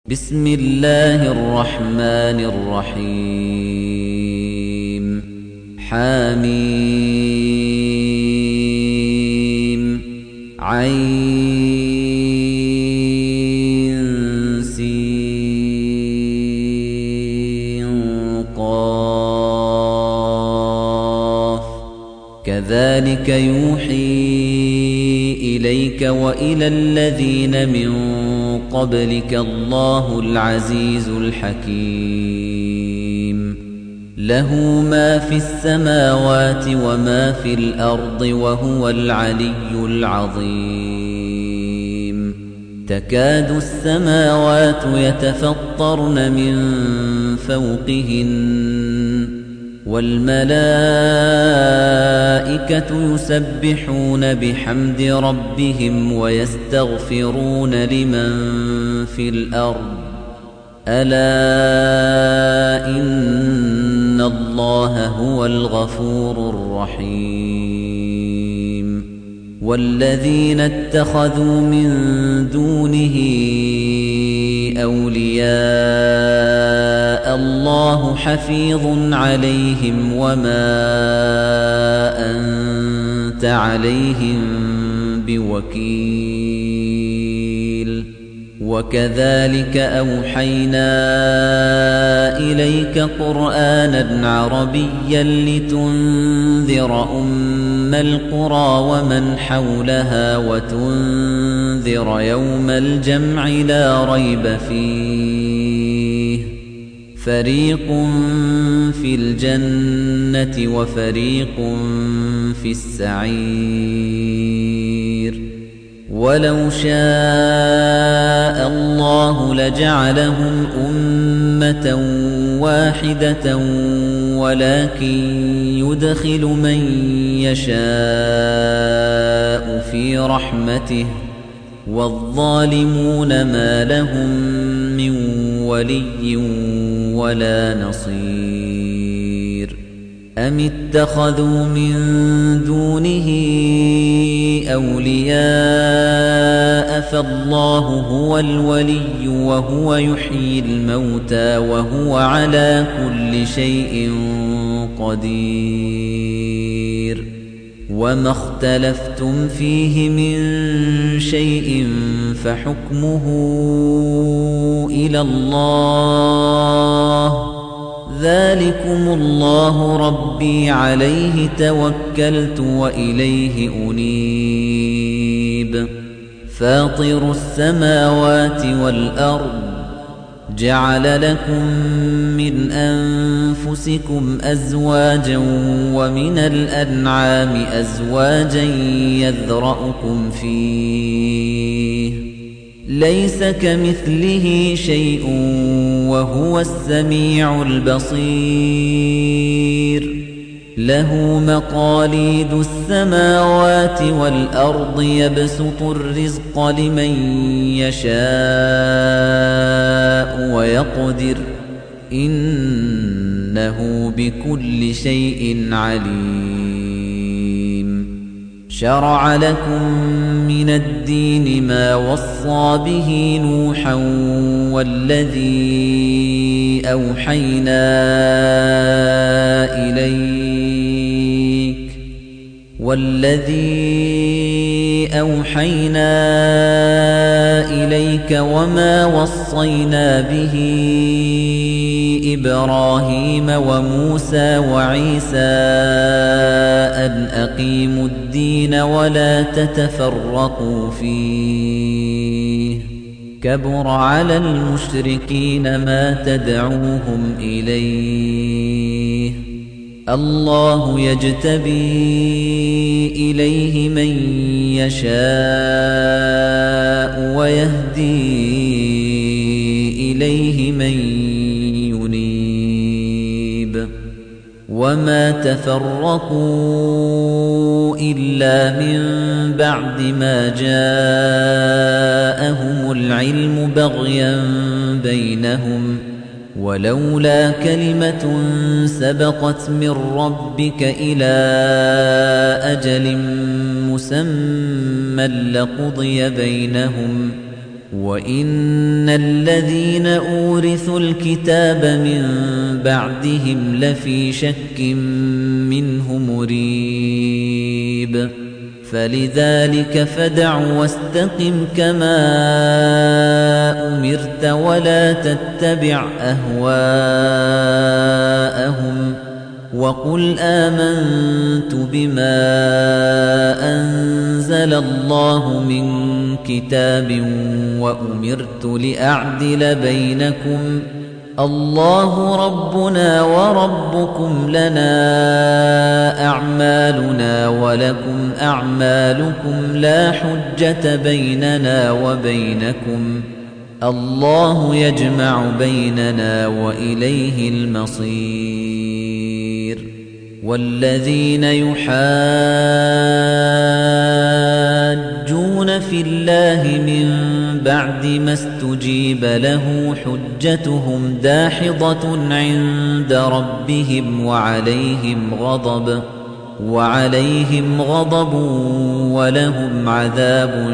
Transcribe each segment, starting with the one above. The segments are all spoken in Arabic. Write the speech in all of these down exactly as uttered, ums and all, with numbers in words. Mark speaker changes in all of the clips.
Speaker 1: بسم الله الرحمن الرحيم حميم عين سين قاف كذلك يوحي إليك وإلى الذين من قبلك الله العزيز الحكيم له ما في السماوات وما في الأرض وهو العلي العظيم تكاد السماوات يتفطرن من فوقهن والملائكة يسبحون بحمد ربهم ويستغفرون لمن في الأرض ألا إن الله هو الغفور الرحيم والذين اتخذوا من دونه أولياء الله حفيظ عليهم وما أنت عليهم بوكيل وكذلك أوحينا إليك قرآنا عربيا لتنذر أم القرى ومن حولها وتنذر يوم الجمع لا ريب فيه فريق في الجنة وفريق في السعير ولو شاء الله لجعلهم أمة واحدة ولكن يدخل من يشاء في رحمته والظالمون ما لهم من ولي ولا نصير أم اتخذوا من دونه أولياء فالله هو الولي وهو يحيي الموتى وهو على كل شيء قدير وما اختلفتم فيه من شيء فحكمه إلى الله ذلكم الله ربي عليه توكلت وإليه أنيب فاطر السماوات والأرض جعل لكم من أنفسكم أزواجا ومن الأنعام أزواجا يذرأكم فيه ليس كمثله شيء وهو السميع البصير له مقاليد السماوات والأرض يبسط الرزق لمن يشاء ويقدر إنه بكل شيء عليم شرع لكم من الدين ما وصى به نوحا والذي أوحينا إليك والذي أوحينا إليك وما وصينا به إبراهيم وموسى وعيسى أن أقيموا الدين ولا تتفرقوا فيه كبر على المشركين ما تدعوهم إليه الله يجتبي إليه من يشاء ويهدي إليه من ينيب وما تفرقوا إلا من بعد ما جاءهم العلم بغيا بينهم ولولا كلمة سبقت من ربك إلى أجل مسمى لقضي بينهم وَإِنَّ الَّذِينَ أُورِثُوا الْكِتَابَ مِن بَعْدِهِمْ لَفِي شَكٍّ مِّنْهُ مُرِيبٍ فَلِذَلِكَ فَادْعُ وَاسْتَقِمْ كَمَا أُمِرْتَ وَلَا تَتَّبِعْ أَهْوَاءَهُمْ وَقُلْ آمَنْتُ بِمَا أَنزَلَ اللَّهُ مِنْ كِتَابٍ وَأُمِرْتُ لِأَعْدِلَ بَيْنَكُمْ اللَّهُ رَبُّنَا وَرَبُّكُمْ لَنَا أَعْمَالُنَا وَلَكُمْ أَعْمَالُكُمْ لَا حُجَّةَ بَيْنَنَا وَبَيْنَكُمْ اللَّهُ يَجْمَعُ بَيْنَنَا وَإِلَيْهِ الْمَصِيرُ وَالَّذِينَ يُحَاجُّونَ فِي اللَّهِ مِن بَعْدِ مَا اسْتُجِيبَ لَهُ حُجَّتُهُمْ دَاحِضَةٌ عِندَ رَبِّهِمْ وَعَلَيْهِمْ غَضَبٌ وَعَلَيْهِمْ غَضَبٌ وَلَهُمْ عَذَابٌ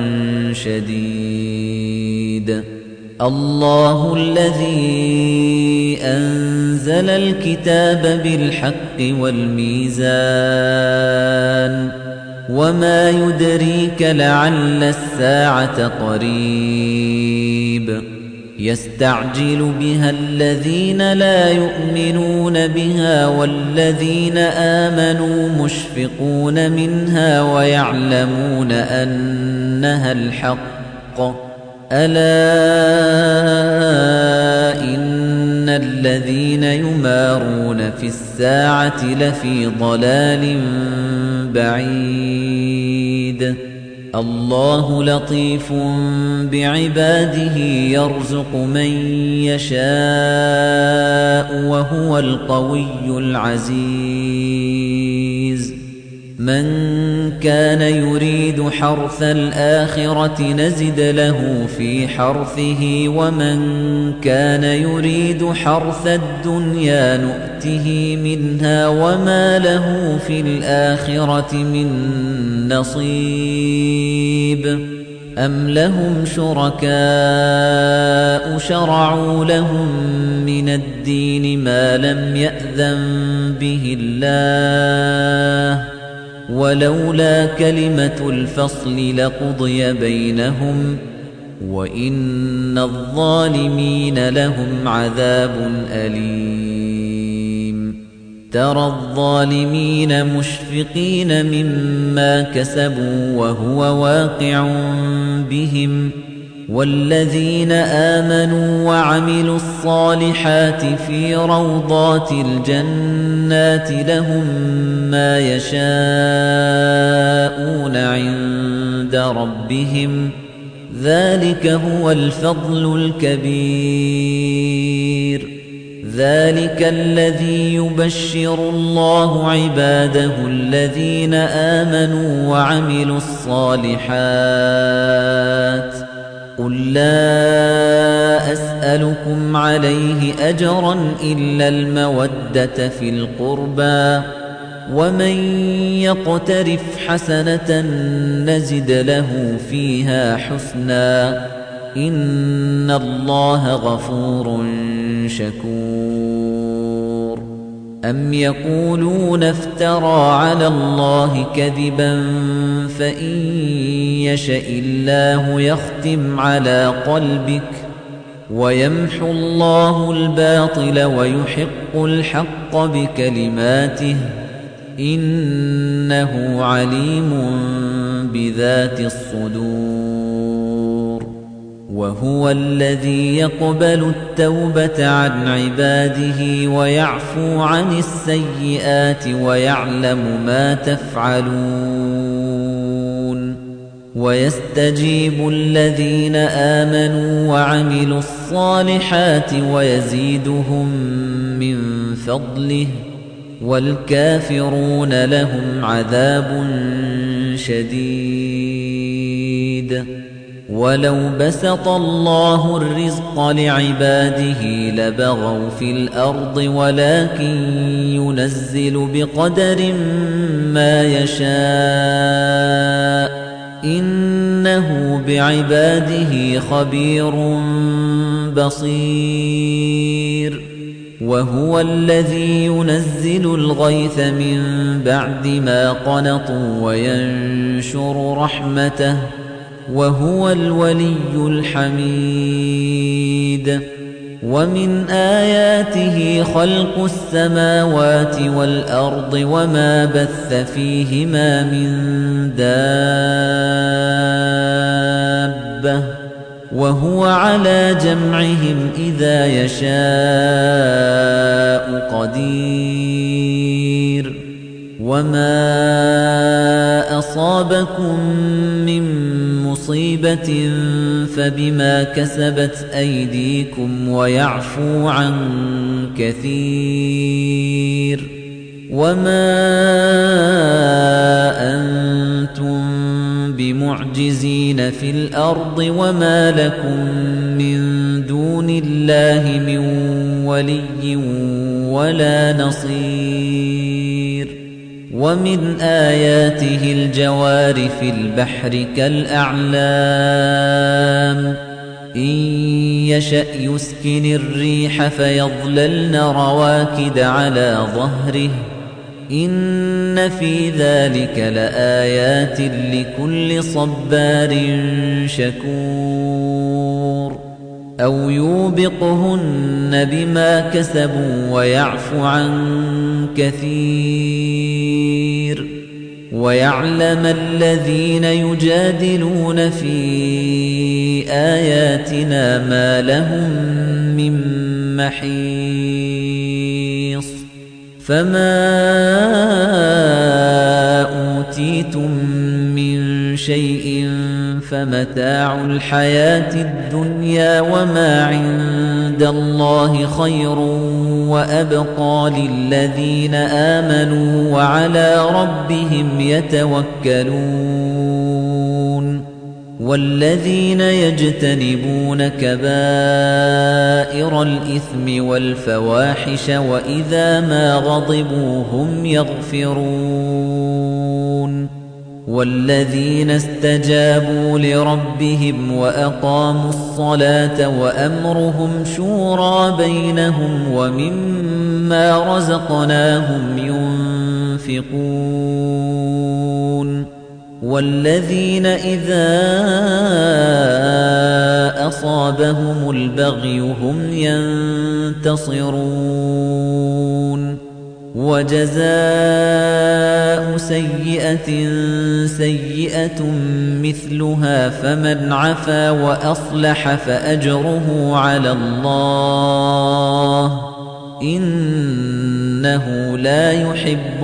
Speaker 1: شَدِيدٌ الله الذي أنزل الكتاب بالحق والميزان وما يدريك لعل الساعة قريب يستعجل بها الذين لا يؤمنون بها والذين آمنوا مشفقون منها ويعلمون أنها الحق ألا إن الذين يمارون في الساعة لفي ضلال بعيد الله لطيف بعباده يرزق من يشاء وهو القوي العزيز من كان يريد حرث الآخرة نزد له في حرثه ومن كان يريد حرث الدنيا نؤته منها وما له في الآخرة من نصيب أم لهم شركاء شرعوا لهم من الدين ما لم يأذن به الله ولولا كلمة الفصل لقضي بينهم وإن الظالمين لهم عذاب أليم ترى الظالمين مشفقين مما كسبوا وهو واقع بهم والذين آمنوا وعملوا الصالحات في روضات الجنات لهم ما يشاءون عند ربهم ذلك هو الفضل الكبير ذلك الذي يبشر الله عباده الذين آمنوا وعملوا الصالحات قل لا أسألكم عليه أجرا إلا المودة في القربى ومن يقترف حسنة نزد له فيها حسنا إن الله غفور شكور أم يقولون افترى على الله كذبا فإن يشأ الله يختم على قلبك ويمحو الله الباطل ويحق الحق بكلماته إنه عليم بذات الصدور وهو الذي يقبل التوبة عن عباده ويعفو عن السيئات ويعلم ما تفعلون ويستجيب الذين آمنوا وعملوا الصالحات ويزيدهم من فضله والكافرون لهم عذاب شديد ولو بسط الله الرزق لعباده لبغوا في الأرض ولكن ينزل بقدر ما يشاء إن إنه بعباده خبير بصير وهو الذي ينزل الغيث من بعد ما قنطوا وينشر رحمته وهو الولي الحميد ومن آياته خلق السماوات والأرض وما بث فيهما من دابة وهو على جمعهم إذا يشاء قدير وما أصابكم من مصيبة فبما كسبت أيديكم ويعفو عن كثير وما أنتم بمعجزين في الأرض وما لكم من دون الله من ولي ولا نصير ومن آياته الجوار في البحر كالأعلام إن يشأ يسكن الريح فيظللن رواكد على ظهره إن في ذلك لآيات لكل صبار شكور أو يوبقهن بما كسبوا ويعفو عن كثير ويعلم الذين يجادلون في آياتنا ما لهم من محيص فما أوتيتم من شيء فمتاع الحياة الدنيا وما عند الله خير وأبقى للذين آمنوا وعلى ربهم يتوكلون والذين يجتنبون كبائر الإثم والفواحش وإذا ما غضبوا هم يغفرون والذين استجابوا لربهم وأقاموا الصلاة وأمرهم شورى بينهم ومما رزقناهم ينفقون والذين إذا أصابهم البغي هم ينتصرون وجزاء سيئة سيئة مثلها فمن عفا وأصلح فأجره على الله إنه لا يحب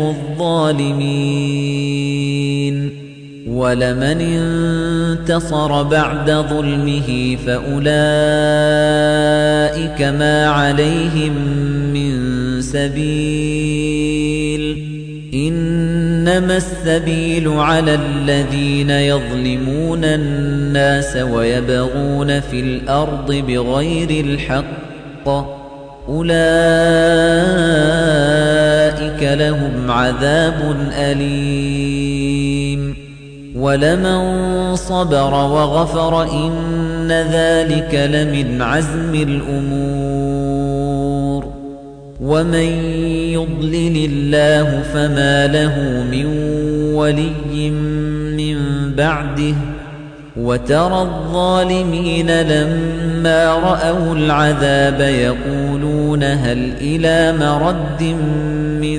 Speaker 1: الظالمين ولمن انتصر بعد ظلمه فأولئك ما عليهم من سبيل إنما السبيل على الذين يظلمون الناس ويبغون في الأرض بغير الحق أولئك لهم عذاب أليم ولمن صبر وغفر إن ذلك لمن عزم الأمور ومن يضلل الله فما له من ولي من بعده وترى الظالمين لما رأوا العذاب يقولون هل إلى مرد من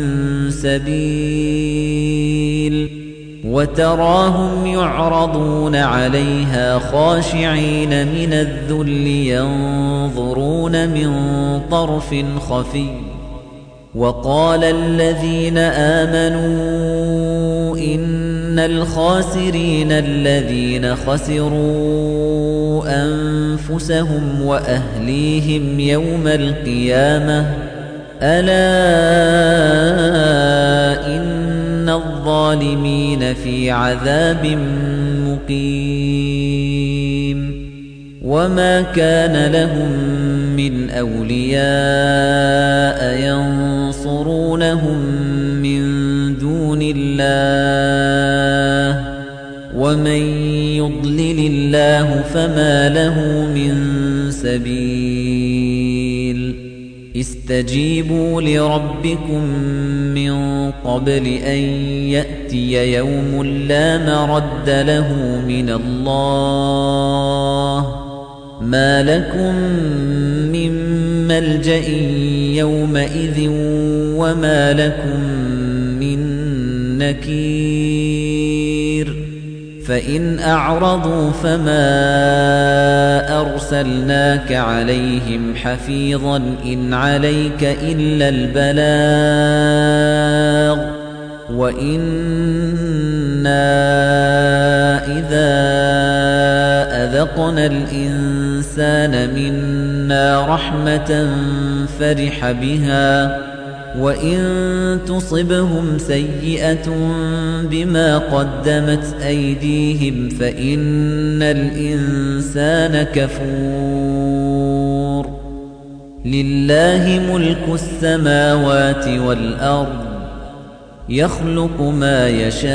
Speaker 1: سبيل وتراهم يعرضون عليها خاشعين من الذل ينظرون من طرف خفي وقال الذين آمنوا إن الخاسرين الذين خسروا أنفسهم وأهليهم يوم القيامة ألا إن الظالمين في عذاب مقيم وما كان لهم من أولياء ينصرونهم من دون الله ومن يضلل الله فما له من سبيل استجيبوا لربكم من قبل أن يأتي يوم لا مرد له من الله ما لكم من ملجأ يومئذ وما لكم من نكير فإن أعرضوا فما أرسلناك عليهم حفيظا إن عليك إلا البلاغ وإنا إذا أذقنا الإنسان منا رحمة فرح بها وإن تصبهم سيئة بما قدمت أيديهم فإن الإنسان كفور لله ملك السماوات والأرض يخلق ما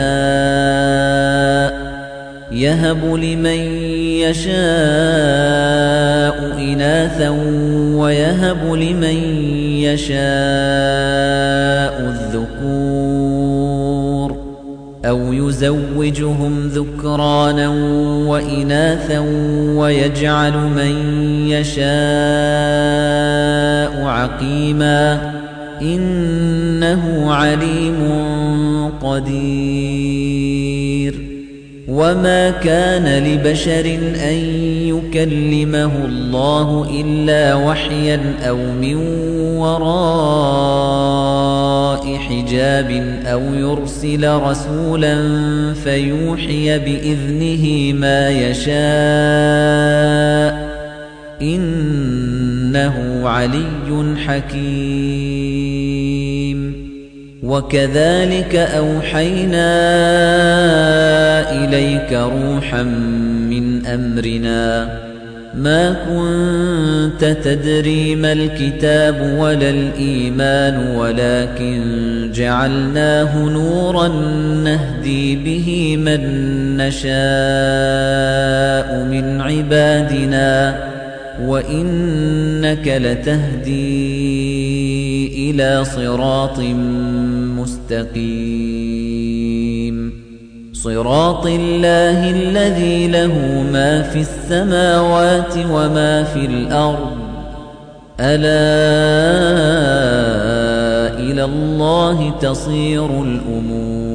Speaker 1: يشاء يهب لمن يشاء إناثا ويهب لمن يشاء الذكور أو يزوجهم ذكرانا وإناثا ويجعل من يشاء عقيما إنه عليم قدير وما كان لبشر أن يكلمه الله إلا وحيا أو من وراء حجاب أو يرسل رسولا فيوحي بإذنه ما يشاء إنه علي حكيم وكذلك أوحينا إليك روحا من أمرنا ما كنت تدري ما الكتاب ولا الإيمان ولكن جعلناه نورا نهدي به من نشاء من عبادنا وإنك لتهدي إلى صراط مستقيم صراط الله الذي له ما في السماوات وما في الأرض ألا إلى الله تصير الأمور